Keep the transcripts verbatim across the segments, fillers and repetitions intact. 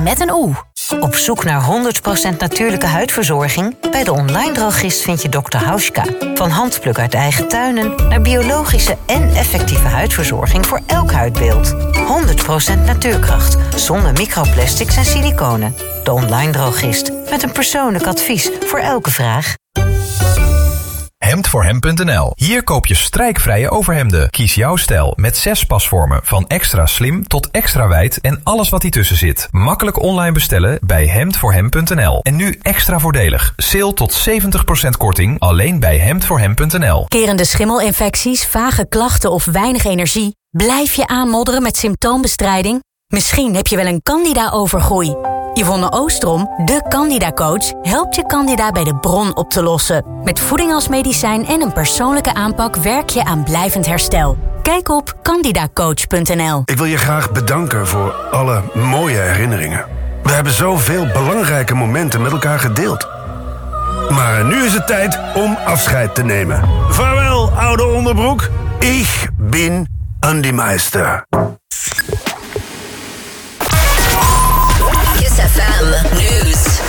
met een oe. Op zoek naar honderd procent natuurlijke huidverzorging? Bij de online drogist vind je dokter Hauschka. Van handpluk uit eigen tuinen naar biologische en effectieve huidverzorging voor elk huidbeeld. honderd procent natuurkracht, zonder microplastics en siliconen. De online drogist, met een persoonlijk advies voor elke vraag. hemd voor hem punt n l. Hier koop je strijkvrije overhemden. Kies jouw stijl met zes pasvormen. Van extra slim tot extra wijd en alles wat ertussen zit. Makkelijk online bestellen bij hemd voor hem punt n l. En nu extra voordelig. Sale tot zeventig procent korting alleen bij hemd voor hem punt n l. Kerende schimmelinfecties, vage klachten of weinig energie? Blijf je aanmodderen met symptoombestrijding? Misschien heb je wel een candida-overgroei. Yvonne Oostrom, de Candida-coach, helpt je candida bij de bron op te lossen. Met voeding als medicijn en een persoonlijke aanpak werk je aan blijvend herstel. Kijk op candidacoach punt n l. Ik wil je graag bedanken voor alle mooie herinneringen. We hebben zoveel belangrijke momenten met elkaar gedeeld. Maar nu is het tijd om afscheid te nemen. Vaarwel, oude onderbroek. Ik ben Andy Meister. Kiss F M News.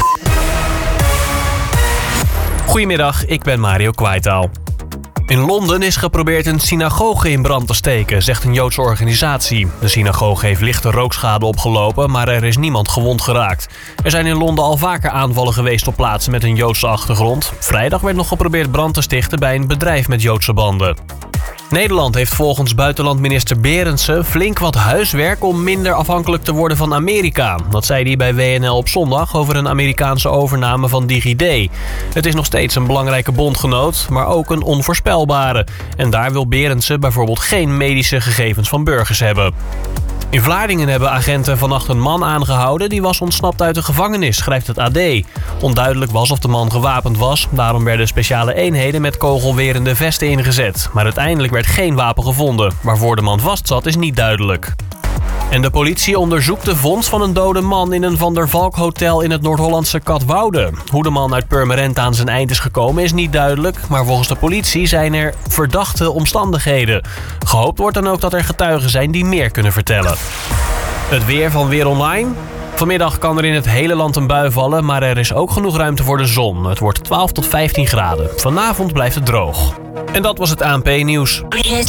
Goedemiddag, ik ben Mario Kwaitaal. In Londen is geprobeerd een synagoge in brand te steken, zegt een Joodse organisatie. De synagoge heeft lichte rookschade opgelopen, maar er is niemand gewond geraakt. Er zijn in Londen al vaker aanvallen geweest op plaatsen met een Joodse achtergrond. Vrijdag werd nog geprobeerd brand te stichten bij een bedrijf met Joodse banden. Nederland heeft volgens buitenlandminister Berendsen flink wat huiswerk om minder afhankelijk te worden van Amerika. Dat zei hij bij W N L op zondag over een Amerikaanse overname van DigiD. Het is nog steeds een belangrijke bondgenoot, maar ook een onvoorspelbare. En daar wil Berendsen bijvoorbeeld geen medische gegevens van burgers hebben. In Vlaardingen hebben agenten vannacht een man aangehouden die was ontsnapt uit de gevangenis, schrijft het A D. Onduidelijk was of de man gewapend was, daarom werden speciale eenheden met kogelwerende vesten ingezet. Maar uiteindelijk werd geen wapen gevonden. Waarvoor de man vastzat is niet duidelijk. En de politie onderzoekt de vondst van een dode man in een Van der Valk hotel in het Noord-Hollandse Katwoude. Hoe de man uit Purmerend aan zijn eind is gekomen is niet duidelijk, maar volgens de politie zijn er verdachte omstandigheden. Gehoopt wordt dan ook dat er getuigen zijn die meer kunnen vertellen. Het weer van Weer Online. Vanmiddag kan er in het hele land een bui vallen, maar er is ook genoeg ruimte voor de zon. Het wordt twaalf tot vijftien graden. Vanavond blijft het droog. En dat was het A N P-nieuws.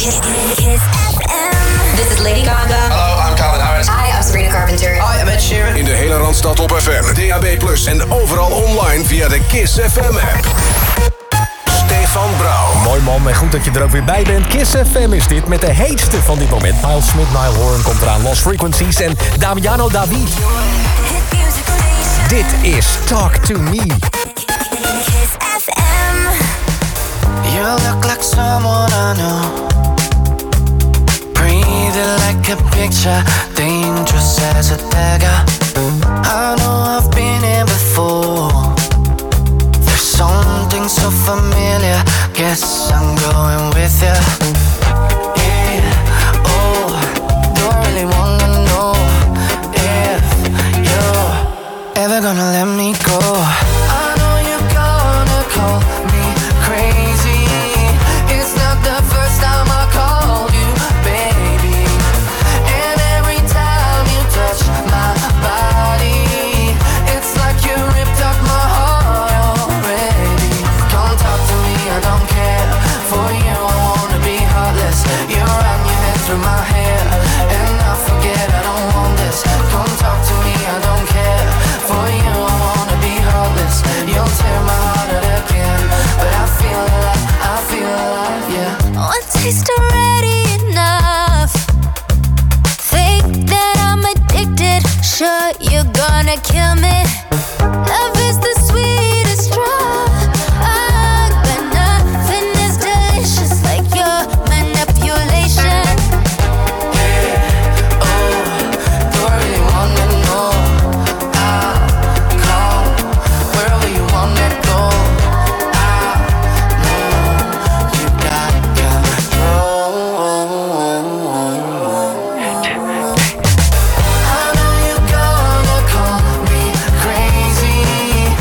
This is Lady Gaga. Hallo, I'm Calvin Harris. Hi, I'm Sabrina Carpenter. Hi, I'm Ed Sheeran. In de hele Randstad op F M, D A B plus, en overal online via de Kiss F M-app. Stefan Brouw. Mooi man, en goed dat je er ook weer bij bent. Kiss F M is dit met de heetste van dit moment. Miles Smith, Niall Horan komt eraan, Lost Frequencies en Damiano David. Dit is Talk to Me. Kiss F M. You look like someone I know. Breathing like a picture, dangerous as a dagger. I know I've been here before. There's something so familiar. Guess I'm going with you. Yeah, oh, don't really wanna know if you're ever gonna let me go. I know you're gonna call me crazy. It's not the first time I called you baby. And every time you touch my body, it's like you ripped up my heart already. Come talk to me, I don't care. For you I wanna be heartless. You run your head through my hair, and I forget I don't want this. Come talk to me, I don't care. For you I wanna be heartless. You'll tear my heart out again, but I feel alive, I feel alive, yeah. One taste already enough. Think that I'm addicted. Sure, you're gonna kill me. Love is the sweetest drug, but nothing is delicious like your manipulation. Yeah, oh, do I really wanna know? I'll call wherever you wanna go. I know you got control. I know you're gonna call me crazy.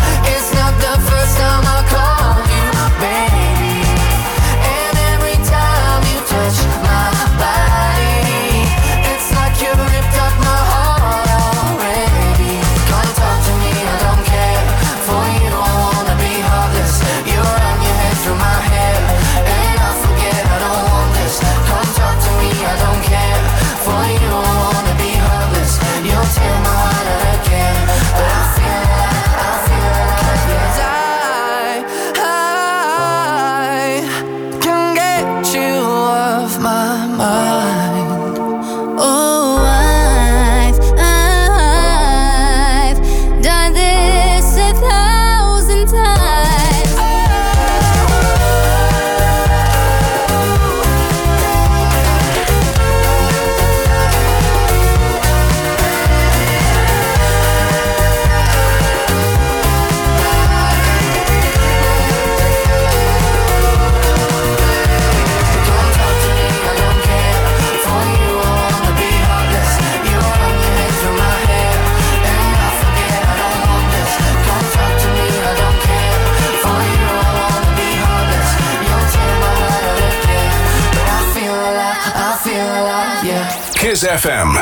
Kiss F M.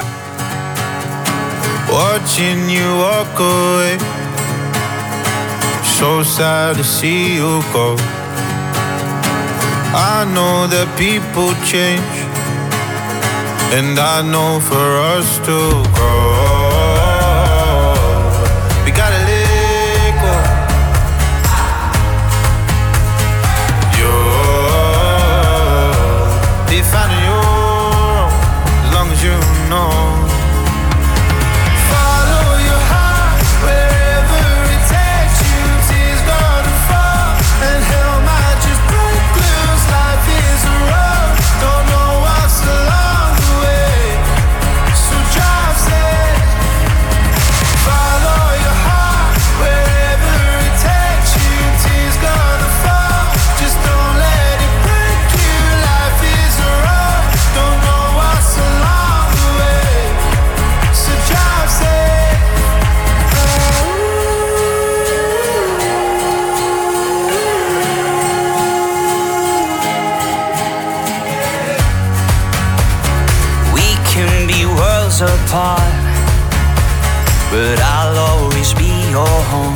Watching you walk away, so sad to see you go. I know that people change, and I know for us to grow, we gotta let go. You're be finding your own, as long as you know. Apart, but I'll always be your home.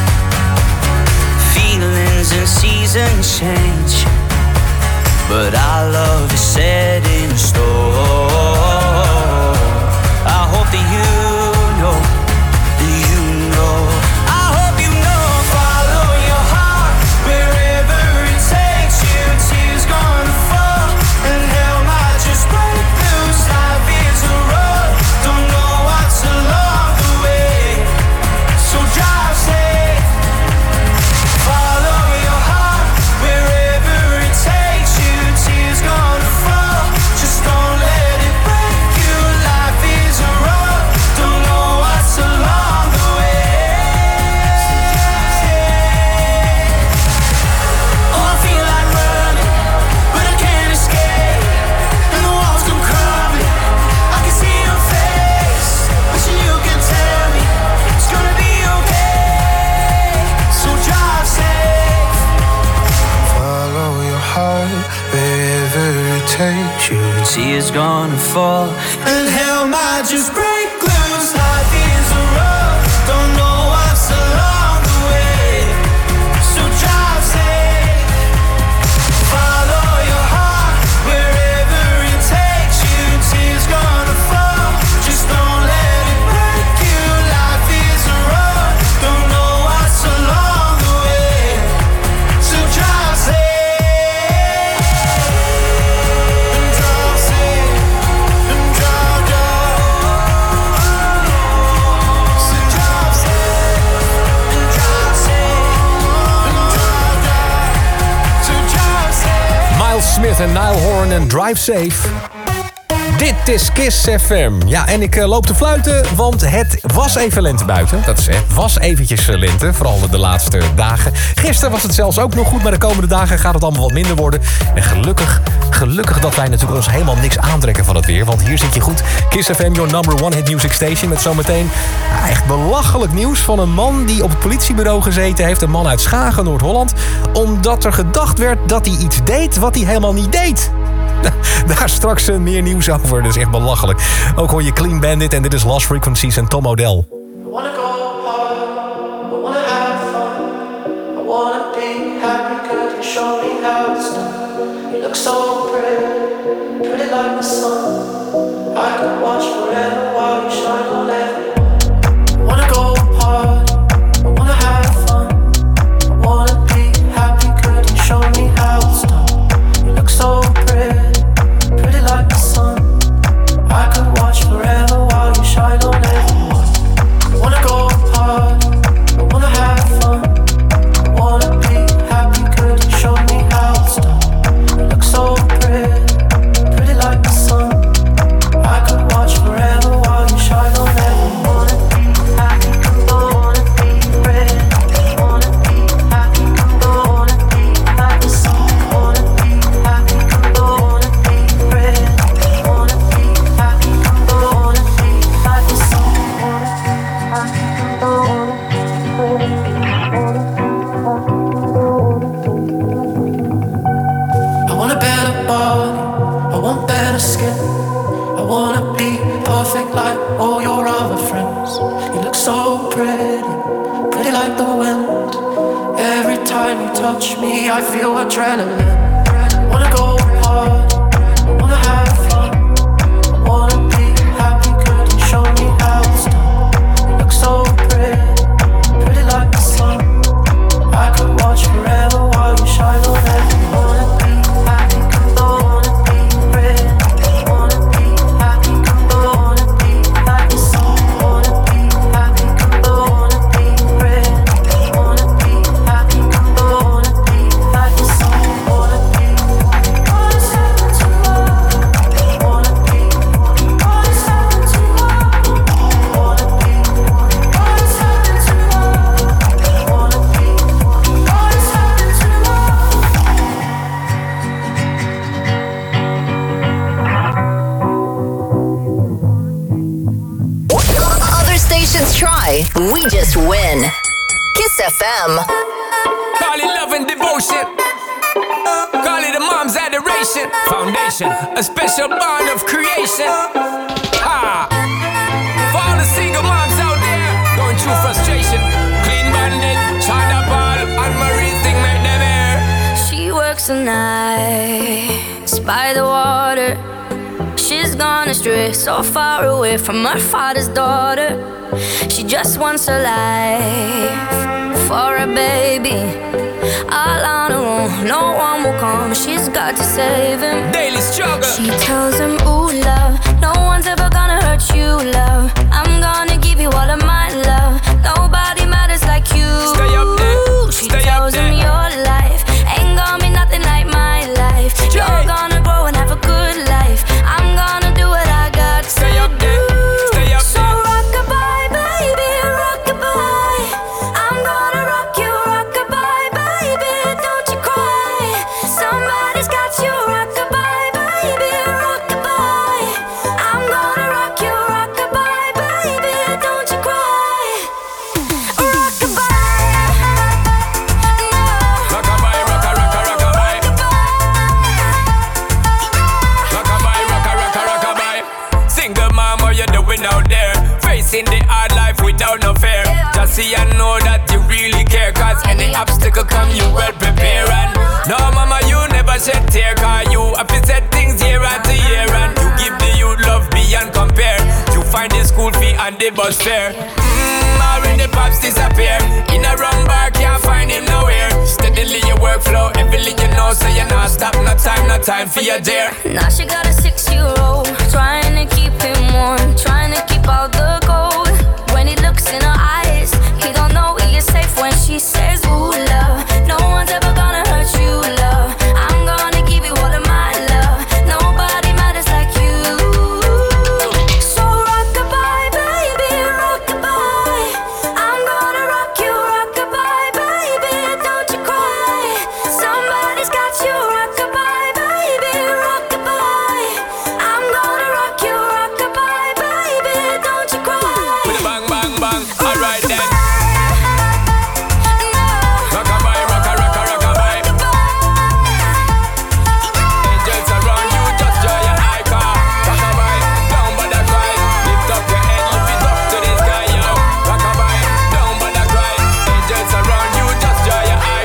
Feelings and seasons change, but our love is set in stone. I hope that you know, that you know. I hope you know. Follow your heart wherever it takes you. Tears gonna fall and hell might just break loose. Life is a road, don't know what's along the way, so drive safe. Follow your heart wherever it takes you. Tears gonna fall, just don't let it break you. Life is a road, don't know what's along the way. Oh, I feel like running, but I can't escape, and the walls come crumbling. I can see your face, wishing you could tell me it's gonna be okay, so drive safe. Follow your heart wherever it takes you. Tears gonna fall And hell might just break loose. Life is a road, don't know what's along the way, so drive safe. Follow your heart wherever it takes you. Tears gonna fall, just don't let it break you. Life is a road, don't know what's along the way, so drive safe. And drive safe, and drive, drive. So drive safe, and drive safe, and drive, drive. So drive safe. Miles Smith en Niall Horan en Drive Safe. Dit is Kiss F M. Ja, en ik uh, loop te fluiten, want het was even lente buiten. Dat is het was eventjes uh, lente, vooral de laatste dagen. Gisteren was het zelfs ook nog goed, maar de komende dagen gaat het allemaal wat minder worden. En gelukkig, gelukkig dat wij natuurlijk ons helemaal niks aantrekken van het weer. Want hier zit je goed. Kiss F M, your number one hit music station. Met zometeen ja, echt belachelijk nieuws van een man die op het politiebureau gezeten heeft. Een man uit Schagen, Noord-Holland. Omdat er gedacht werd dat hij iets deed wat hij helemaal niet deed. Daar straks uh, meer nieuws over. Dat is echt belachelijk. Ook hoor je Clean Bandit en dit is Lost Frequencies en Tom Odell. I wanna go hard, I wanna have fun, I wanna be happy, could you show me how it's done? You look so pretty, pretty like the sun. I could watch forever while you shine on everyone. I wanna go hard, I wanna have fun, I wanna be happy, could you show me how it's done? You look so pretty, pretty like the sun. I could watch forever while you shine on everyone. I wanna go hard, I wanna have fun, I wanna be happy, could you show me how it's done? You look so pretty, pretty like the sun. I could watch forever while you shine on everyone. Wanna be happy, I wanna be pretty, wanna be happy, I wanna be like the sun. Wanna be happy, I wanna be pretty, wanna be happy, I wanna be like the sun. I want a better body, I want better skin, I wanna be all your other friends. You look so pretty, pretty like the wind. Every time you touch me, I feel adrenaline. Wanna go hard, wanna have fun, wanna be happy. Could you show me how it's done? You look so pretty, pretty like the sun. I could watch forever while you shine on every. Wanna be happy, come on, wanna be pretty. Wanna be happy, come on, wanna be like the sun. Wanna be happy, come on, wanna be pretty. Wanna be happy, come on, wanna be like the sun. Wanna be, what's happened to love? Wanna be, what's happened to love? Wanna be, what's happened to love? Wanna be, what's happened to love? Other stations try, we just win. Kiss F M. Call it love and devotion. Call it a mom's adoration. Foundation, a special bond of creation. Ah. For all the single moms out there going through frustration. Clean bandit, China Ball, and Marie thing make them air. She works the nights by the water. She's gone astray, so far away from her father's daughter. She just wants her life for a baby. All on her own, no one will come. She's got to save him. Daily struggle. She tells him, ooh, love, no one's ever gonna hurt you, love. I'm gonna give you all of my love. Nobody matters like you. Stay up there. She Stay tells up there. him your life ain't gonna be nothing like my life. You're gonna grow and have a good life. I'm gonna do what I got to Stay up there. Stay up So there. rock-a-bye, baby, rock-a-bye. I'm gonna rock you, rock-a-bye, baby, don't you cry. Somebody's got you, rock-a-bye, baby, rock-a-bye. I'm gonna rock you, rock-a-bye, baby, don't you cry. Rock-a-bye, no. Rockabye, rocka, rocka, rockabye. Rockabye, rocka, rocka, rockabye. Single mom, what you doing out there? Facing the hard life without no fear. Just see and know that you really care. Cause any obstacle come, you well prepare. And no, mama, you never shed tear. Cause you have to set things year after year. And you give the youth love beyond compare. You find the school fee and the bus fare. Mmm, already pops disappear. In a wrong bar, can't find him nowhere. Steadily your workflow, everything you know. So you not stop, no time, no time for your dear. Now she got a six-year-old, trying to keep him warm, trying to keep out the cold. When he looks in her eyes, he don't know he is safe when she says, ooh, love, no one's ever gonna hurt you, love. I'm gonna give you all of my love. Nobody matters like you. So rock-a-bye, baby, rock-a-bye. I'm gonna rock you, rock-a-bye, baby, don't you cry. Somebody's got you, rock-a-bye, baby, rock-a-bye. I'm gonna rock you, rock-a-bye, baby, don't you cry. With a bang, bang, bang. Alright then. No. Rockabye, rocka, rocka, rockabye. Angels around you, just joy your eye car. Rockabye, down by the cry. Lift up your head, lift it up to the sky, yo. Rockabye, down by the cry. Angels around you, just joy your eye.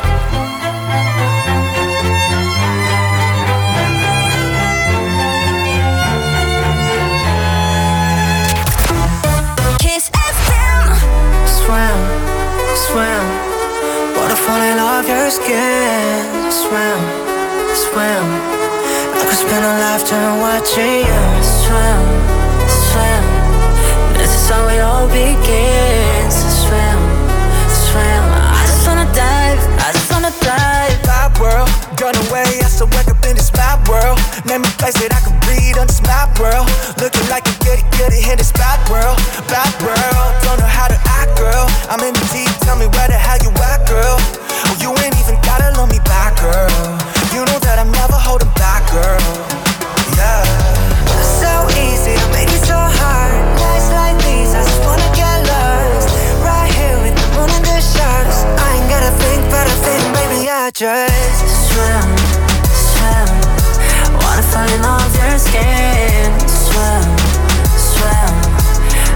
Kiss F M. Swim, swim. Wanna fall in love your skin. Swim, swim. I could spend a lifetime watching you swim, swim. This is how it all begins. Swim, swim. I just wanna dive, I just wanna dive. Vibe world, run away, I still wake up in this map world. Name a place that I can breathe on this map world. Looking like a goody goody in this bad world, bad world. Don't know how to act, girl. I'm in the deep, tell me where the hell you at, girl. Oh, you ain't even gotta love me back, girl. You know that I'm never holding back, girl. Yeah. So easy, I made it so hard. Nights like these, I just wanna get lost. Right here with the moon and the stars. I ain't gotta think, but I think, baby, I just Swim, swim. Wanna fall in love your skin. Swim, swim.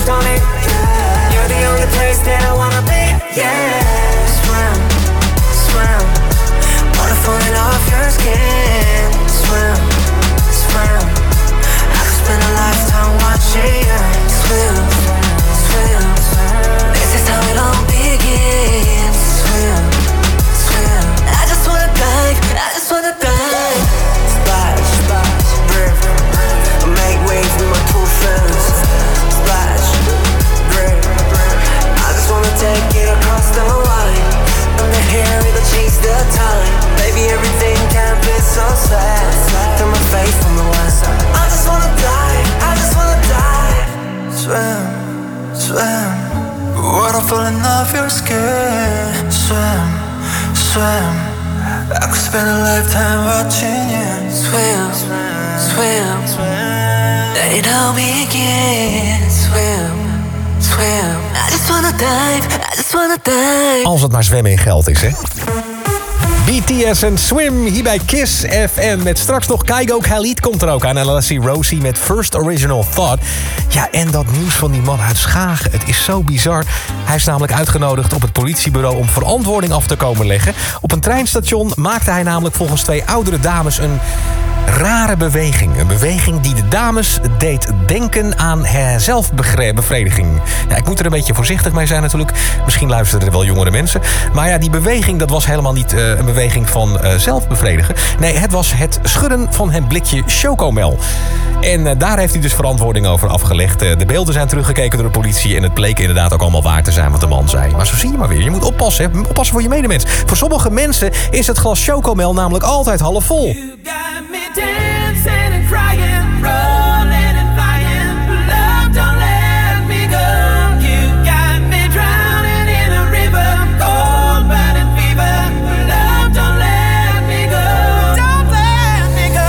moved on it. You're the only place that I wanna be. Yeah, swim, swim. Water falling off your skin. Swim, swim. I could spend a lifetime watching you swim, swim. This is how it all begins. Swim, swim. I just wanna dive, I just wanna dive. Splash, splash, rip, I make waves with my two friends. Splash, rip, I just wanna take it across the line. I'm the hair, it'll change the time. Baby, everything can be so sad. Turn my face from the west. I just wanna dive, I just wanna dive. Swim, swim. Water falling off your skin. Swim, swim. I could spend a lifetime watching you swim, swim, swim. Let it all begin. Swim, swim. I just wanna dive, I just wanna dive. Als het maar zwemmen in geld is, hè? B T S en Swim hier bij Kiss F M. Met straks nog Kygo Khalid komt er ook aan. En Lassie Rosie met First Original Thought. Ja, en dat nieuws van die man uit Schagen. Het is zo bizar. Hij is namelijk uitgenodigd op het politiebureau om verantwoording af te komen leggen. Op een treinstation maakte hij namelijk volgens twee oudere dames een rare beweging. Een beweging die de dames deed denken aan zelfbevrediging. Ja, ik moet er een beetje voorzichtig mee zijn natuurlijk. Misschien luisteren er wel jongere mensen. Maar ja, die beweging, dat was helemaal niet uh, een beweging van uh, zelfbevredigen. Nee, het was het schudden van het blikje chocomel. En uh, daar heeft hij dus verantwoording over afgelegd. Uh, de beelden zijn teruggekeken door de politie en het bleek inderdaad ook allemaal waar te zijn wat de man zei. Maar zo zie je maar weer. Je moet oppassen, hè? Oppassen voor je medemens. Voor sommige mensen is het glas chocomel namelijk altijd half vol. Dancing and crying, rolling and flying. Love, don't let me go. You got me drowning in a river, cold burning fever. Love, don't let me go. Don't let me go.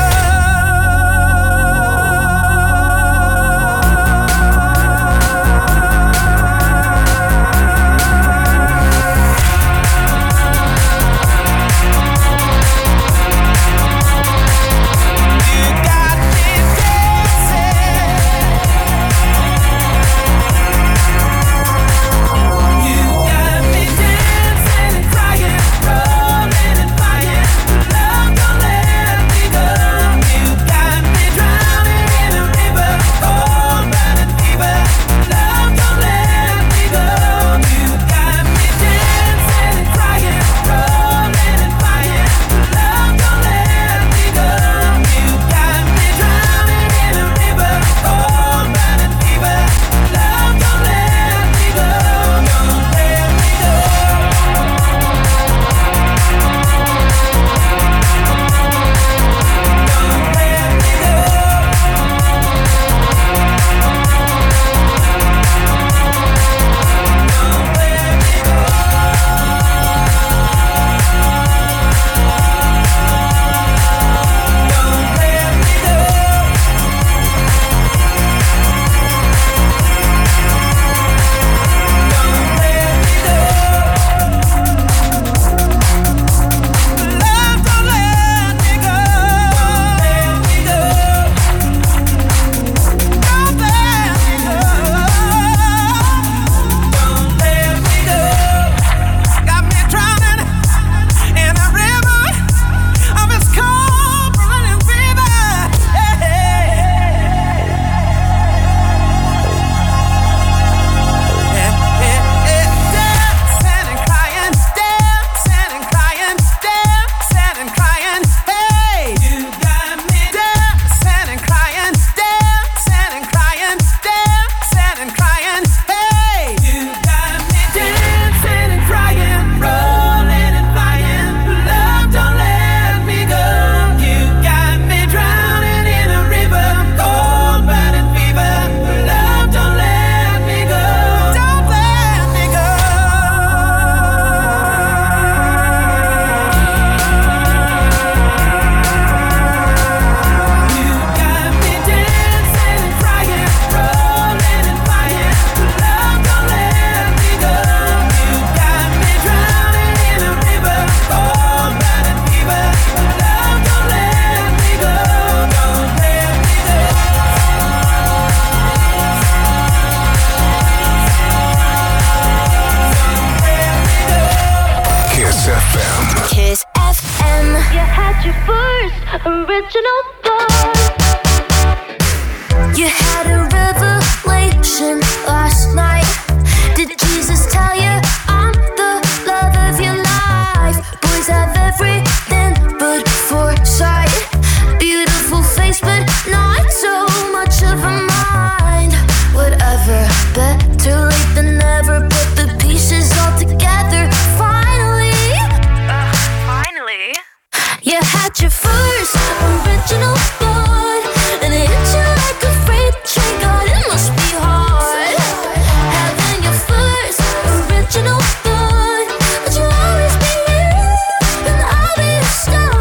Kiss F M. Kiss F M. You had your first original thought. You had a revelation last night. Did Jesus tell you I'm the love of your life? Boys have everything but foresight. Beautiful face, but not so much of a mind. Whatever, better late than never. Put the pieces all together. Finally, uh, finally, you had your first original thought, and it hit you like a freight train. God, it must be hard having your first original thought. But you'll always be you, and I'll be a star.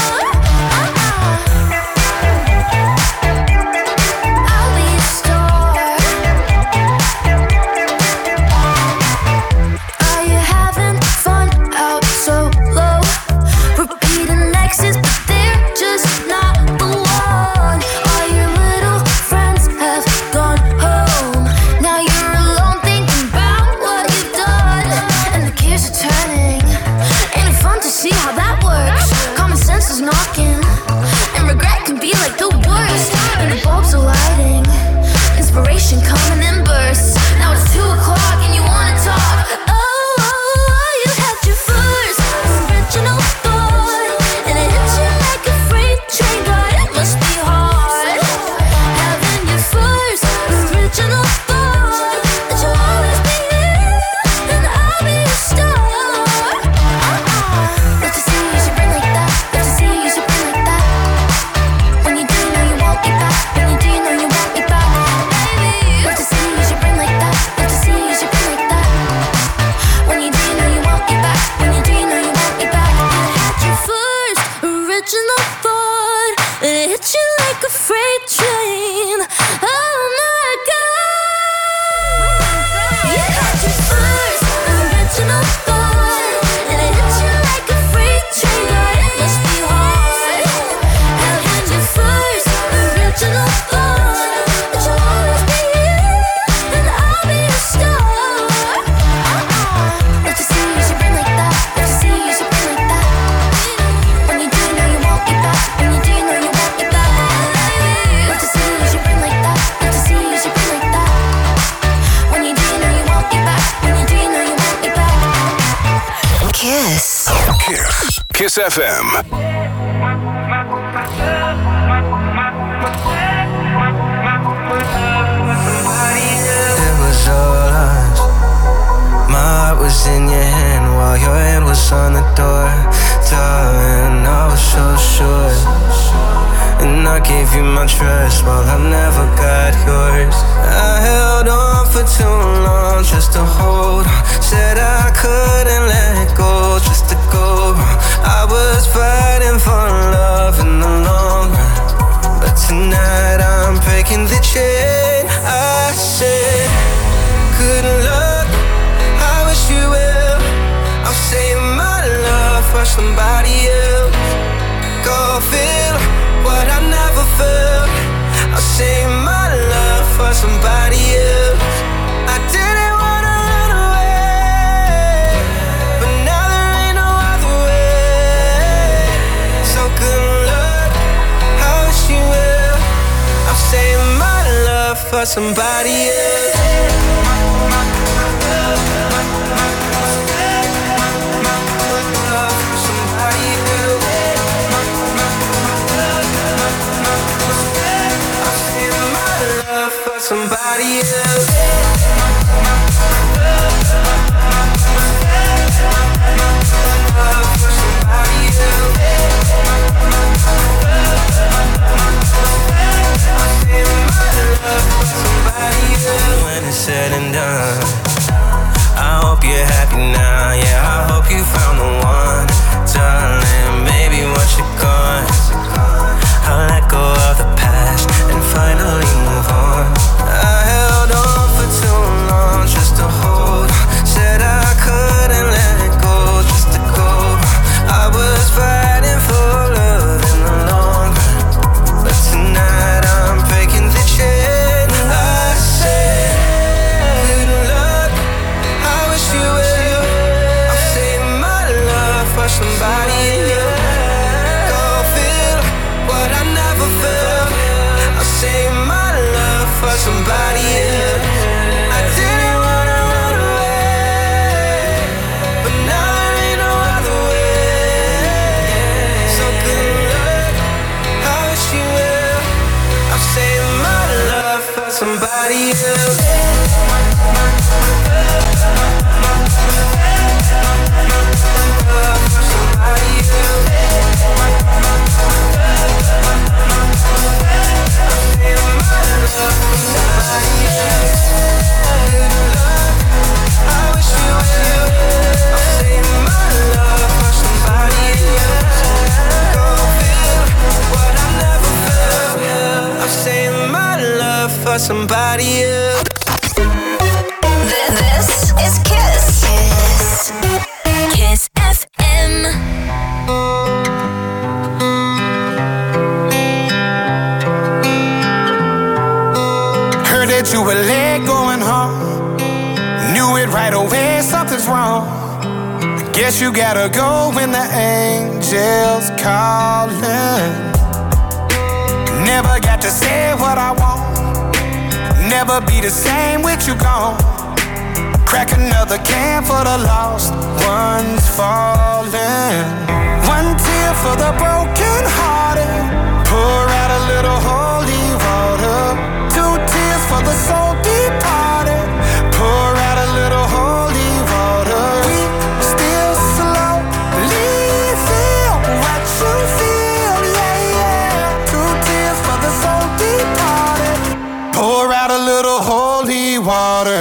I'll be a star. Are you having fun out so low? Repeating exes, but they're just not the one. All your little friends have gone home. Now you're alone thinking about what you've done, and the gears are turning. Ain't it fun to see how that works? Common sense is knocking, and regret can be like the worst. And the bulbs are lighting, inspiration coming in bursts. Now it's two o'clock and you wanna talk. Oh, oh, oh, you had your first original thought, and it hit you like a freight train. God, it must be hard having your first original thought. That you'll always be you, and I'll be a star. Uh-uh. Love to see you should bring like that. Love to see you should bring like that. When you do, you know you won't be back. When you do, you know you won't be back, baby. Love to see you should bring like that. Love to see you should bring like that. When you do, you know you won't be back. When you do, you know you won't be back. You had your first original thought, and it hit you like a freight train. Oh my God. You had your first original thought, and it hit you like a freight train. God, it must be hard having your first original thought. That you'll always be you, and I'll be a star. Uh-uh. Love to see you should bring like that. Love to see you should bring like that. When you do, you know you won't be back. When you do, you know you won't be back. Love to see you should bring like that. Love to see you should bring like that. When you do, you know you won't be back. When you do, you know you won't be back. Kiss. Kiss. Kiss F M. It was all us. My heart was in your hand while your hand was on the door. Darling, I was so sure, and I gave you my trust while I never got yours. I held on for too long just to hold on. Said I couldn't let go just to go wrong. I was fighting for love in the long run, but tonight I'm breaking the chain. I said, good luck, I wish you well. I'll save my love for somebody else. Go feel what I never felt. I'll save my love for somebody else. I didn't wanna run away, but now there ain't no other way. So good luck, I wish you well. I'll save my love for somebody else. Somebody else. When it's said and done, I hope you're happy now. Yeah, I hope you found the one, darling. Maybe once you're gone, I'll let go of the past and finally move on. I held for somebody else. Go feel what I never felt. I'll save my love for somebody else. I didn't wanna run away, but now there ain't no other way. So good luck, I wish you will. I'll save my love for somebody else. Somebody else. This is Kiss. Kiss. Kiss F M. Heard that you were late going home. Knew it right away, something's wrong. Guess you gotta go when the angels calling. Never got to say what I want. Never be the same with you gone. Crack another can for the lost ones falling. One tear for the broken hearted. Pour out a little holy water. Two tears for the soul departed. Pour out a little holy water. We still slowly feel what you feel, yeah, yeah. Two tears for the soul departed. Pour out a little holy water.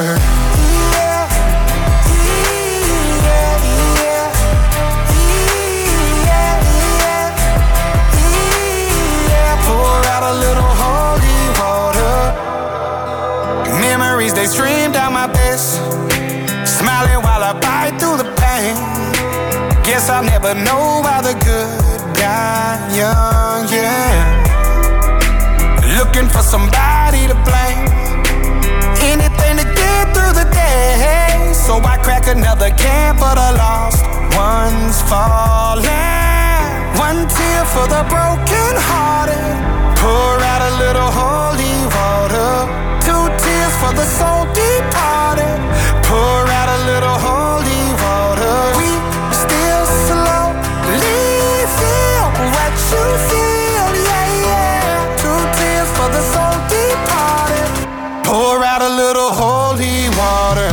They stream down my face, smiling while I bite through the pain. Guess I'll never know why the good die young, yeah. Looking for somebody to blame, anything to get through the day. So I crack another can for the lost ones falling. One tear for the broken hearted. Pour out a little holy water. Two tears for the soul departed. Pour out a little holy water. We still slowly feel what you feel, yeah, yeah. Two tears for the soul departed. Pour out a little holy water.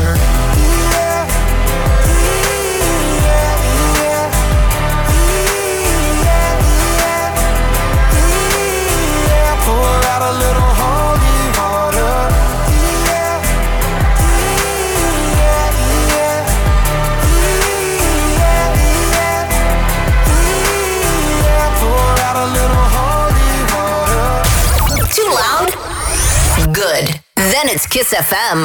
Good. Then it's Kiss F M.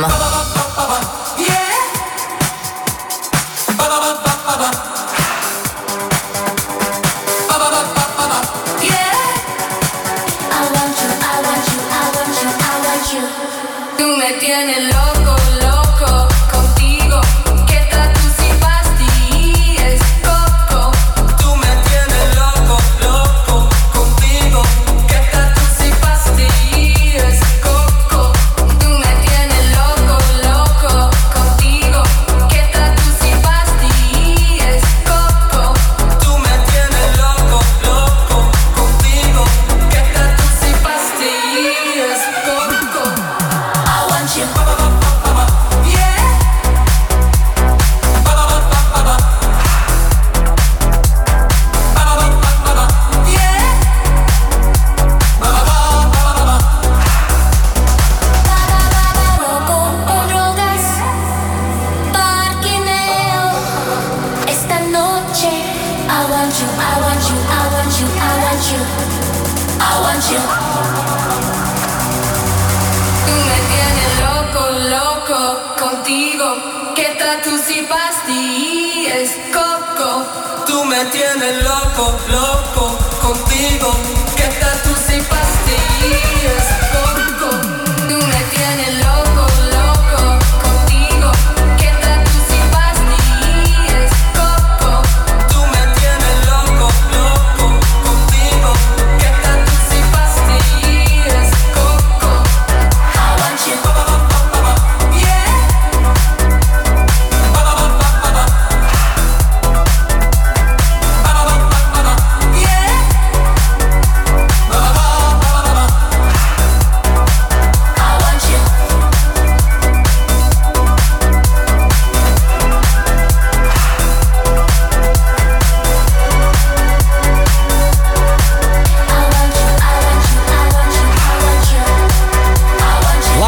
Tú me tienes loco, loco contigo. ¿Qué tal tú si pastillas, coco? Tú me tienes loco, loco contigo. ¿Qué tal tú si pastillas, coco? Tú me tienes loco, loco contigo. ¿Qué tal tú si pastillas, coco? Tú me tienes loco, loco contigo. ¿Qué tal tú si pastillas, coco? I want you. Tú me tienes loco, loco contigo. ¿Qué tal tú si pastillas, coco? Tú me tienes loco, loco contigo. ¿Qué tal tú si pastillas, coco? Tú me tienes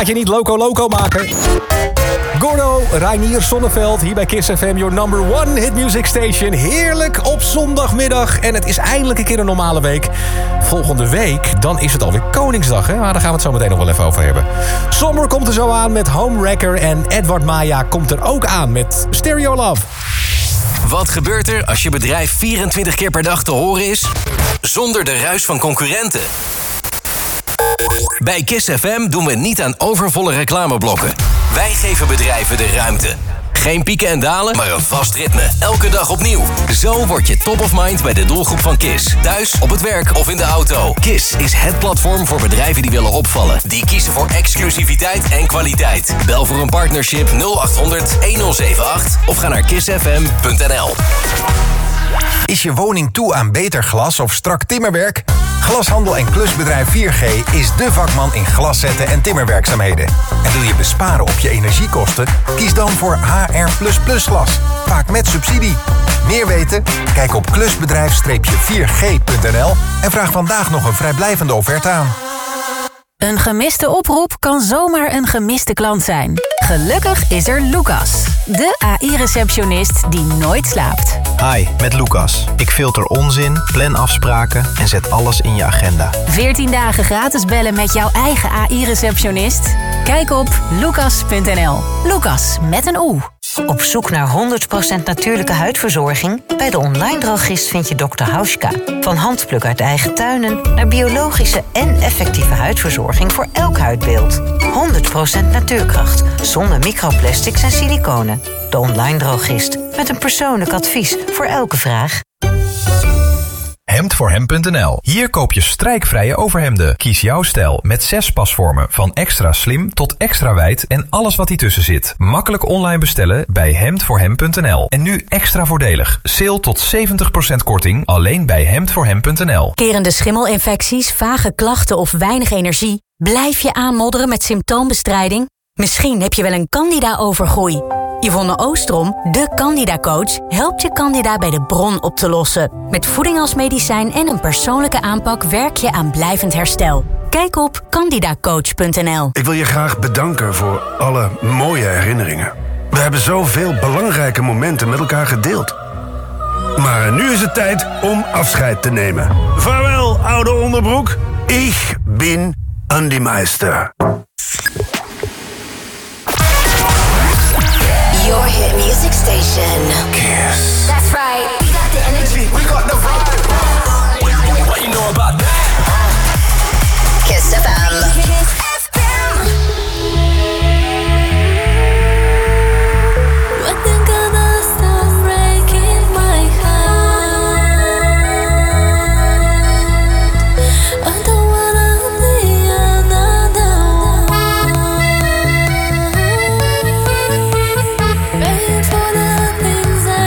je niet loco loco maken. Gordo, Reinier Sonneveld, hier bij Kiss F M, your number one hit music station. Heerlijk op zondagmiddag en het is eindelijk een keer een normale week. Volgende week, dan is het alweer Koningsdag, hè? Maar daar gaan we het zo meteen nog wel even over hebben. Sommer komt er zo aan met Homewrecker en Edward Maya komt er ook aan met Stereo Love. Wat gebeurt er als je bedrijf vierentwintig keer per dag te horen is? Zonder de ruis van concurrenten. Bij Kiss F M doen we niet aan overvolle reclameblokken. Wij geven bedrijven de ruimte. Geen pieken en dalen, maar een vast ritme. Elke dag opnieuw. Zo word je top of mind bij de doelgroep van Kiss. Thuis, op het werk of in de auto. Kiss is het platform voor bedrijven die willen opvallen. Die kiezen voor exclusiviteit en kwaliteit. Bel voor een partnership nul acht honderd een nul zeven acht of ga naar kiss f m punt n l. Is je woning toe aan beter glas of strak timmerwerk? Glashandel en klusbedrijf vier G is dé vakman in glaszetten en timmerwerkzaamheden. En wil je besparen op je energiekosten? Kies dan voor H R plus plus glas, vaak met subsidie. Meer weten? Kijk op klusbedrijf vier g punt n l en vraag vandaag nog een vrijblijvende offerte aan. Een gemiste oproep kan zomaar een gemiste klant zijn. Gelukkig is er Lucas, de A I-receptionist die nooit slaapt. Hi, met Lucas. Ik filter onzin, plan afspraken en zet alles in je agenda. veertien dagen gratis bellen met jouw eigen A I-receptionist? Kijk op lucas punt n l. Lucas met een O. Op zoek naar honderd procent natuurlijke huidverzorging? Bij de online drogist vind je dokter Hauschka. Van handpluk uit eigen tuinen naar biologische en effectieve huidverzorging voor elk huidbeeld. honderd procent natuurkracht, zonder microplastics en siliconen. De online drogist, met een persoonlijk advies voor elke vraag. hemd voor hem punt n l. Hier koop je strijkvrije overhemden. Kies jouw stijl met zes pasvormen. Van extra slim tot extra wijd en alles wat ertussen zit. Makkelijk online bestellen bij hemd voor hem punt n l. En nu extra voordelig. Sale tot zeventig procent korting alleen bij hemd voor hem punt n l. Kerende schimmelinfecties, vage klachten of weinig energie? Blijf je aanmodderen met symptoombestrijding? Misschien heb je wel een candida-overgroei. Yvonne Oostrom, de Candida-coach, helpt je candida bij de bron op te lossen. Met voeding als medicijn en een persoonlijke aanpak werk je aan blijvend herstel. Kijk op candida coach punt n l. Ik wil je graag bedanken voor alle mooie herinneringen. We hebben zoveel belangrijke momenten met elkaar gedeeld. Maar nu is het tijd om afscheid te nemen. Vaarwel, oude onderbroek. Ik ben Andy Meister. Your hit music station. Kiss. That's right. We got the energy. We got the vibe. What you know about that? Kiss F M. Kiss F M. When they're gonna stop breaking my heart, I don't wanna be another one. Praying for the things I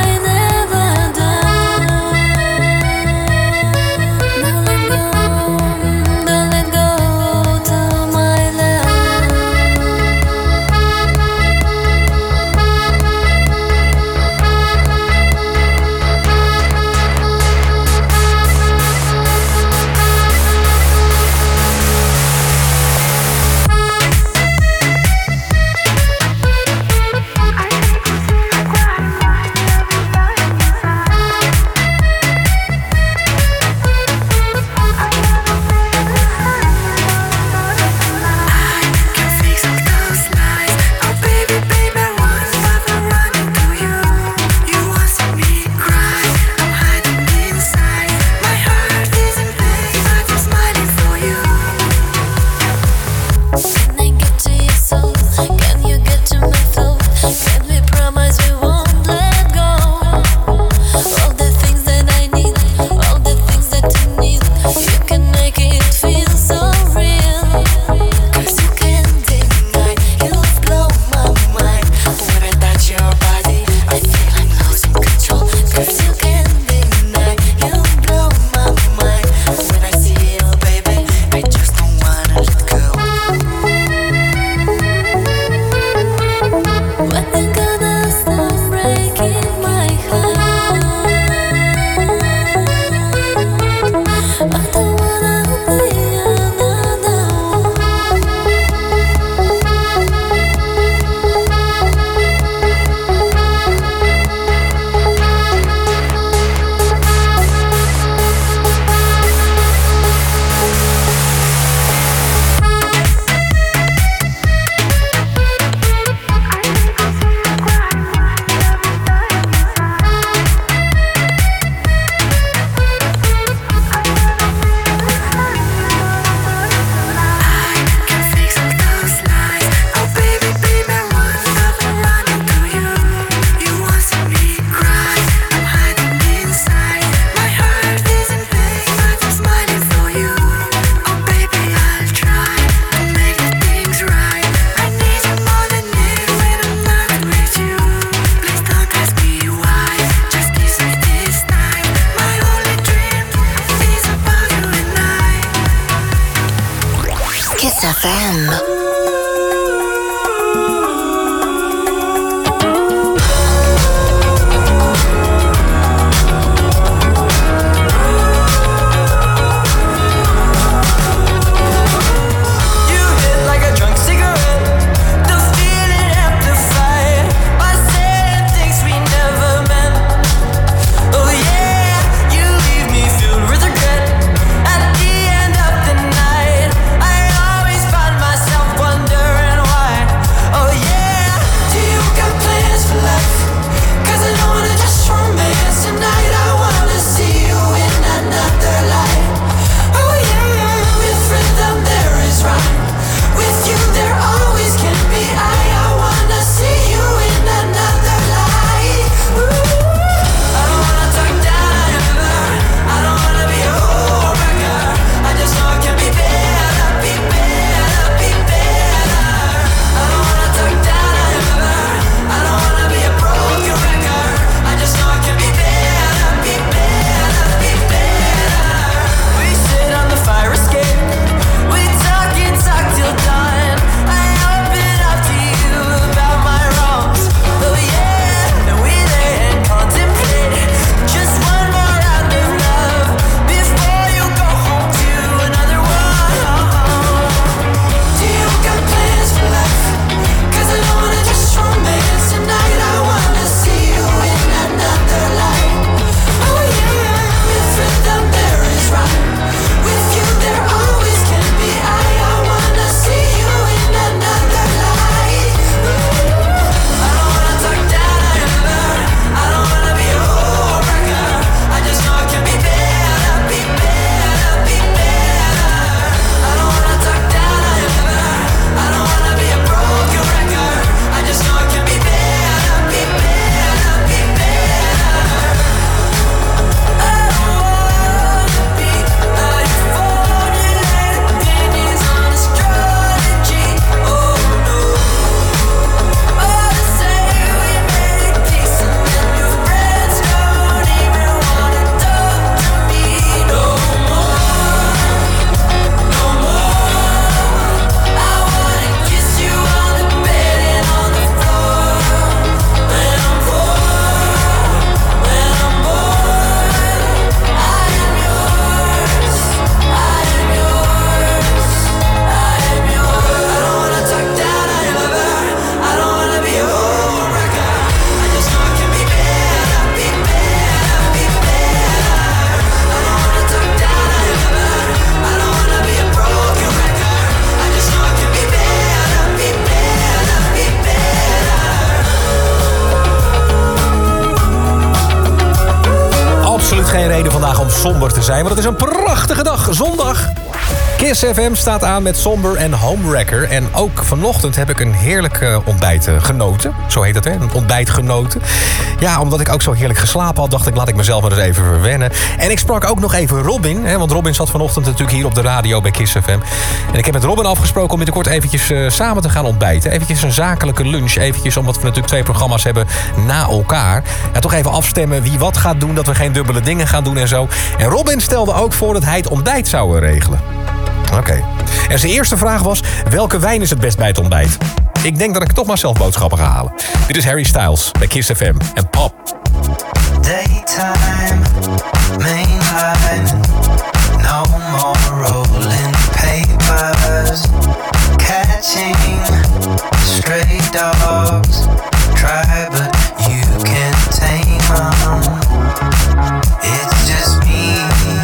absoluut geen reden vandaag om somber te zijn, want het is een prachtige dag, zondag. Kiss F M staat aan met Somber en Homewrecker. En ook vanochtend heb ik een heerlijk uh, ontbijt uh, genoten. Zo heet dat, hè? Een ontbijt genoten. Ja, omdat ik ook zo heerlijk geslapen had, dacht ik, laat ik mezelf maar eens even verwennen. En ik sprak ook nog even Robin, hè? Want Robin zat vanochtend natuurlijk hier op de radio bij Kiss F M. En ik heb met Robin afgesproken om binnenkort eventjes uh, samen te gaan ontbijten. Eventjes een zakelijke lunch. Eventjes, omdat we natuurlijk twee programma's hebben na elkaar. Ja, toch even afstemmen wie wat gaat doen, dat we geen dubbele dingen gaan doen en zo. En Robin stelde ook voor dat hij het ontbijt zou regelen. Oké. Okay. En zijn eerste vraag was, welke wijn is het best bij het ontbijt? Ik denk dat ik toch maar zelf boodschappen ga halen. Dit is Harry Styles bij Kiss F M en Pop. Daytime, mainline, no more rolling papers, catching stray dogs, try but you can't tame them, it's just me.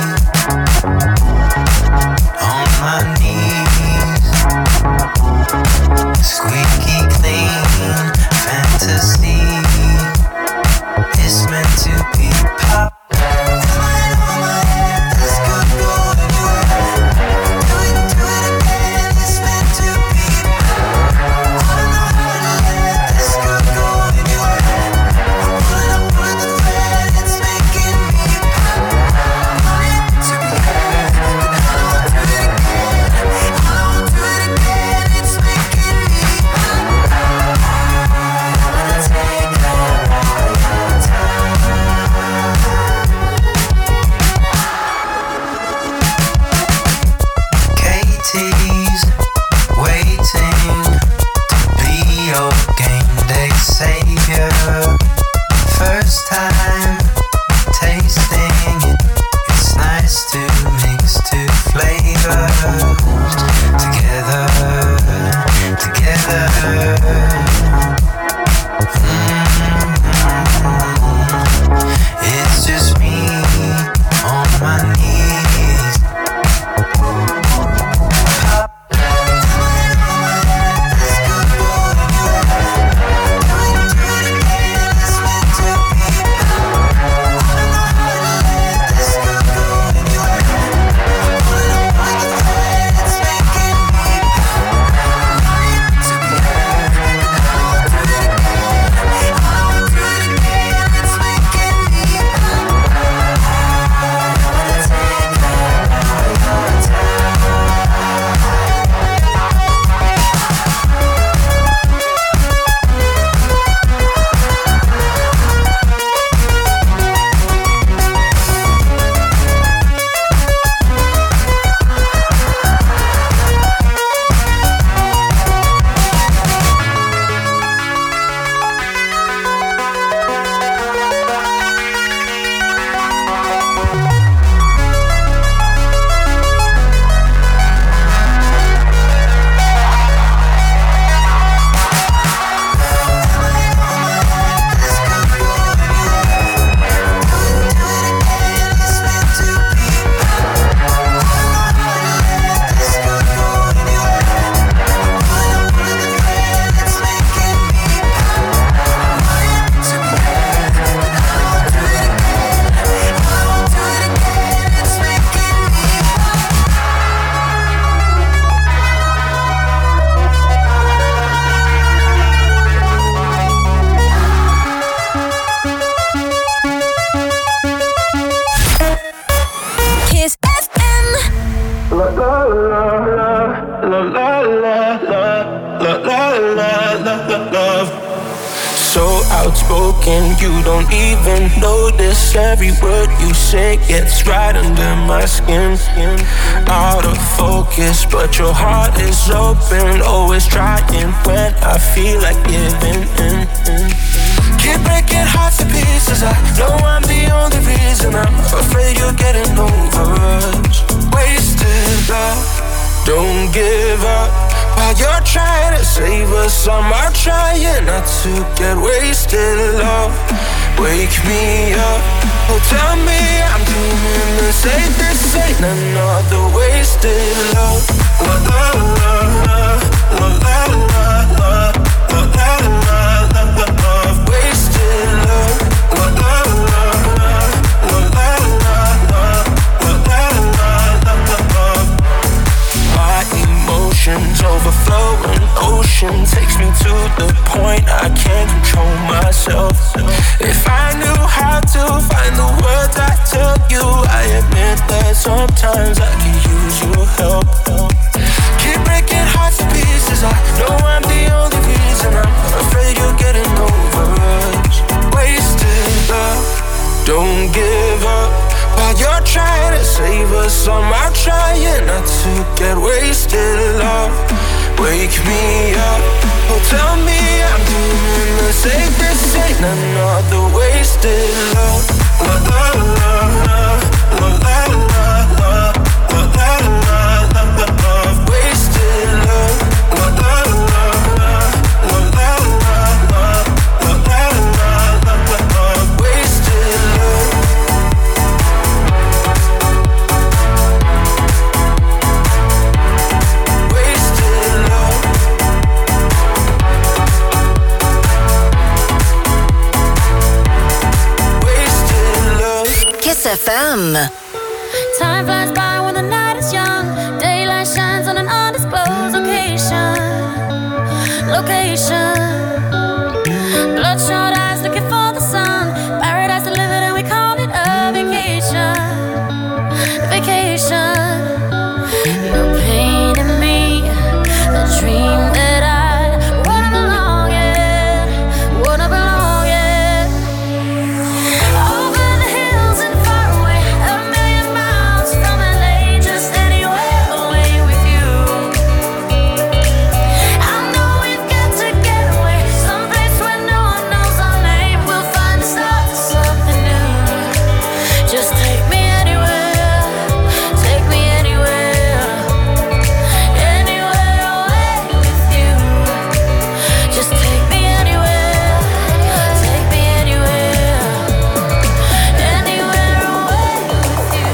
My knees, squeaky clean fantasy. It's meant to be pop. outspoken, you don't even notice. Every word you say gets right under my skin. Out of focus, but your heart is open. Always trying when I feel like giving in. Keep breaking hearts to pieces. I know I'm the only reason. I'm afraid you're getting over us. Wasted love, don't give up. While you're trying to save us, I'm out trying not to get wasted. Love, wake me up. Oh, tell me I'm dreaming this ain't, this ain't another wasted love. La la la la, la la la la, la la la la la, love, wasted love. La la la la, la la la. sometimes I can use your help. Keep breaking hearts to pieces. I know I'm the only reason. I'm afraid you're getting over us. Wasted love, don't give up. While you're trying to save us, I'm out trying not to get wasted love. Wake me up, oh tell me I'm doing the safest thing. Another wasted love. La la la la, la la la la, la la la la la la. Wasted love. La la la la, la la la la, la la la la la la. Wasted love. Kiss F M. Time flies by when the night is young. Daylight shines on an undisclosed location. Location. Bloodshot eyes looking for the sun. Paradise delivered and we call it a vacation. Vacation. You're painting me a dream that I wanna belong in. Wanna belong in. Over the hills and far away, a million miles from L A, just anywhere away with you. I know we've got to get away, someplace where no one knows our name. We'll find a start to something new. Just take me anywhere, take me anywhere, anywhere away with you. Just take me anywhere, take me anywhere, anywhere away with you.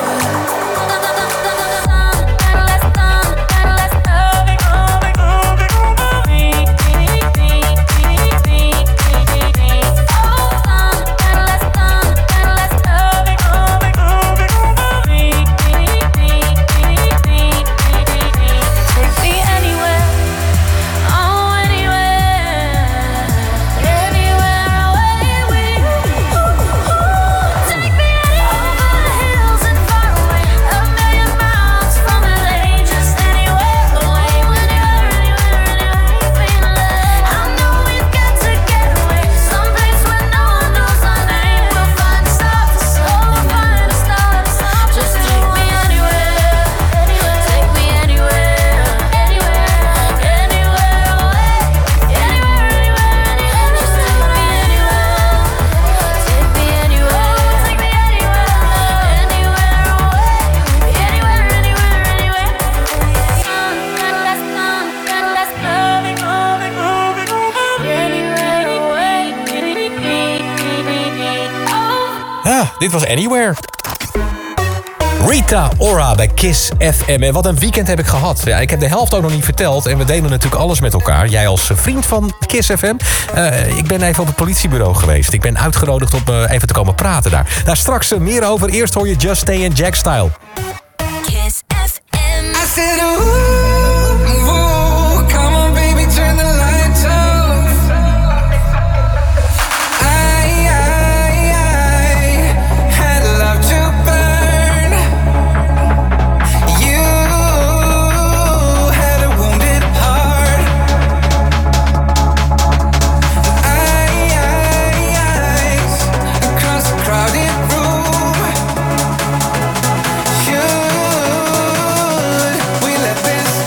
Take me anywhere, oh anywhere, anywhere away with you. Take me over the hills and far away, a million miles from L A, just anywhere away, anywhere, anywhere, anywhere. I know we've got to get away, someplace where no one knows our name. We'll find a start to something, find a start. Just take me anywhere, take me anywhere, anywhere, anywhere away, anywhere, anywhere, anywhere. Just take me anywhere, take me anywhere, take me anywhere, anywhere away, anywhere, anywhere, anywhere. Sun, less sun, less loving, loving, loving, anywhere away. Oh. Ja, dit was Anywhere. Rita Ora bij Kiss F M. En wat een weekend heb ik gehad. Ja, ik heb de helft ook nog niet verteld. En we delen natuurlijk alles met elkaar. Jij als vriend van Kiss F M. Uh, ik ben even op het politiebureau geweest. Ik ben uitgenodigd om uh, even te komen praten daar. Daar straks uh, meer over. Eerst hoor je Just Stay en Jack Style. Kiss F M. I said, ooh, ooh, come on, baby, turn the lights off. I, I, I had love to burn. You had a wounded heart. I, I, eyes across a crowded room. Should we let this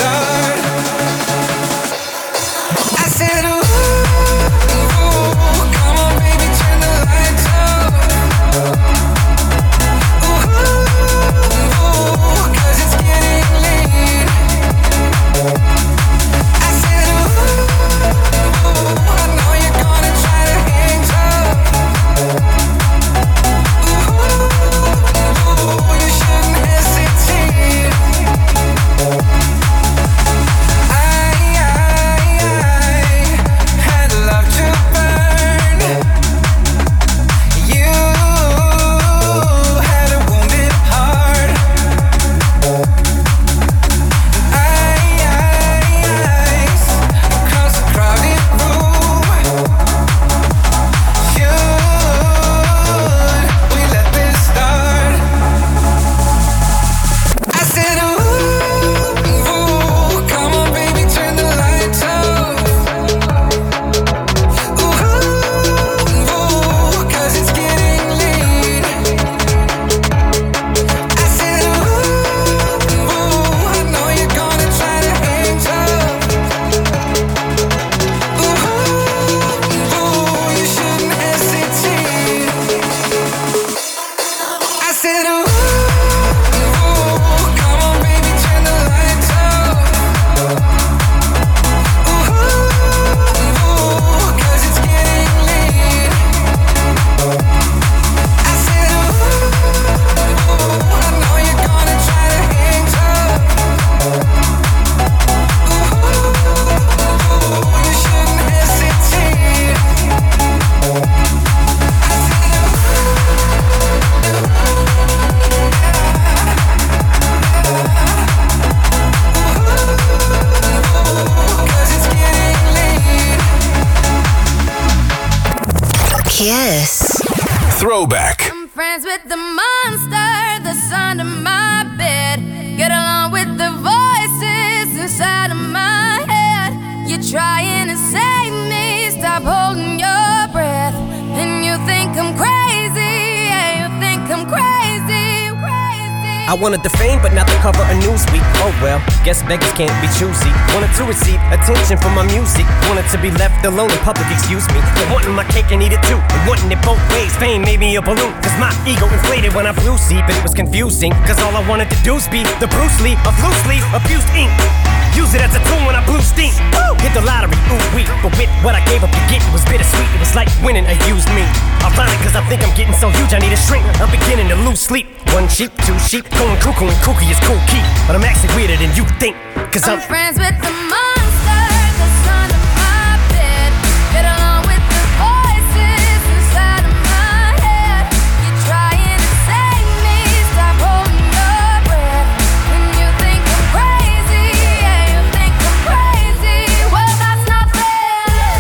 Throwback. I'm friends with the monster that's under my bed. Get along with the voices inside of my head. You're trying to save me, stop holding your breath. And you think I'm crazy, yeah, you think I'm crazy, crazy. I wanted the fame, but not the cover of Newsweek. Oh well, guess beggars can't be choosy. Wanted to receive attention from my music. Wanted to be left alone in public, excuse me. But wanting my cake and eat it too. And wanting it both ways. Fame made me a balloon. Cause my ego inflated when I flew see. But it was confusing. Cause all I wanted to do was be the Bruce Lee of loosely abused ink. Use it as a tool when I blew steam. Woo! Hit the lottery, ooh wee. But with what I gave up to get, it was bittersweet. It was like winning a used me. Ironic cause I think I'm getting so huge I need a shrink. I'm beginning to lose sleep. One sheep, two sheep, going cuckoo and kooky is cool key. But I'm actually weirder than you think. Cause I'm, I'm friends with the monster that's under my bed. Get along with the voices inside of my head. You're trying to save me, stop holding your breath. And you think I'm crazy, yeah, you think I'm crazy. Well, that's not fair.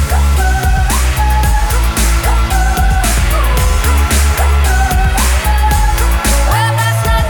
Well, that's not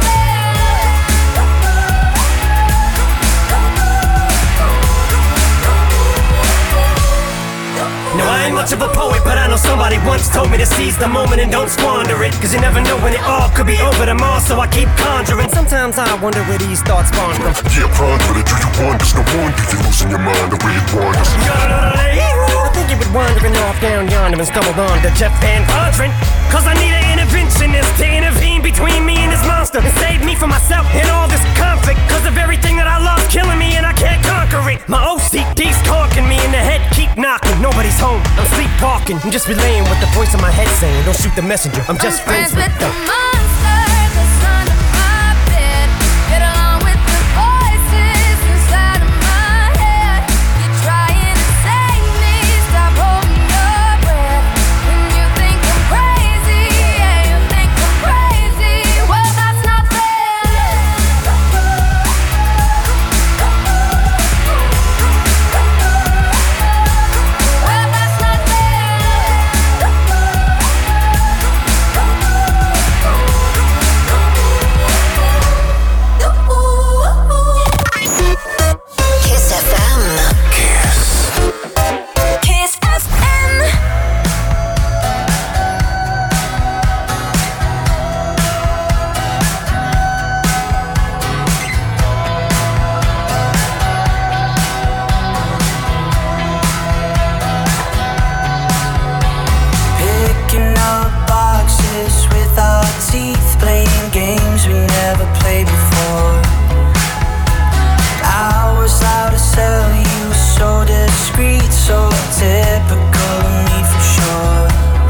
no, I ain't much of a poet, but I know somebody once told me to seize the moment and don't squander it. Cause you never know when it all could be over tomorrow, so I keep conjuring. Sometimes I wonder where these thoughts spawn from. Yeah, ponder it, do you wonder? No wonder you're losing your mind the way it wanders. I think you would wandering off down yonder and stumbled on to Jeff Van Vondren. Cause I need an interventionist to intervene between me and this monster and save me from myself and all this conflict. Cause of everything that I love killing me and I can't conquer it. My O C D's conking me in the head, keep knocking. Nobody's home, I'm sleepwalking. I'm just relaying what the voice in my head saying. Don't shoot the messenger, I'm just I'm friends, friends with with the them. monster that's under my bed. Get along with the voices inside of my head. You're trying to save me, stop holding your breath. And you think I'm crazy, yeah, you think I'm crazy. Well, that's not fair. Well, that's not Kiss F M. Kiss. Kiss F M. Picking up boxes with our teeth, playing games we never played before. I was loud to sell you, so discreet, so typical of me for sure.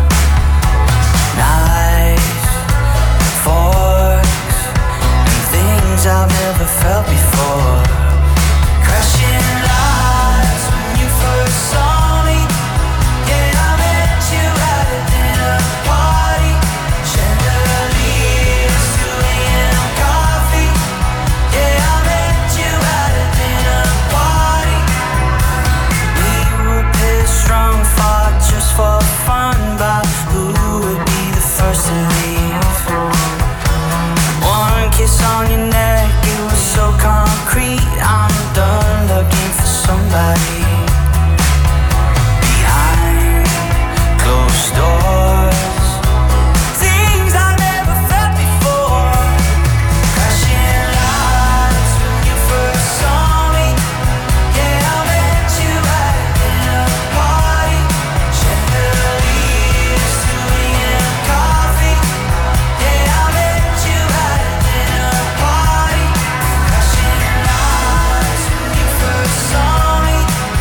Knives, forks, and things I've never felt before. Crashing lights when you first saw me. Yeah, I met you at a dinner party. Chandeliers, two a.m. coffee. Yeah, I met you at a dinner party. We were pissed drunk, fought just for fun, about who would be the first to leave. One kiss on your neck, it was so concrete. I'm done looking for somebody. Behind closed doors, things I never felt before. Crashing lights when you first saw me. Yeah, I met you at a dinner party. Chandeliers, two a.m. coffee. Yeah, I met you at a dinner party. Crashing lights when you first saw me.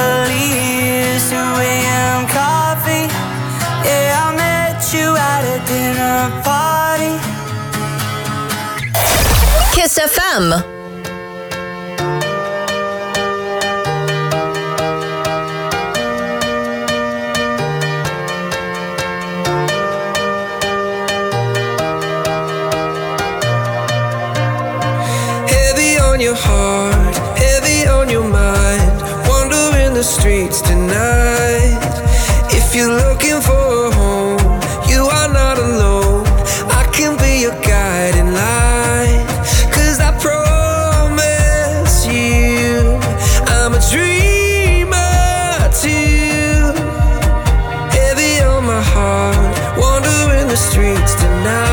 Angeles, two a.m. coffee. Yeah, I met you at a dinner party. Kiss F M. Heavy on your heart, heavy on your mind. Wandering the streets tonight. If you're looking for a home, you are not alone. I can be your guiding light. Cause I promise you, I'm a dreamer too. Heavy on my heart, wandering the streets tonight.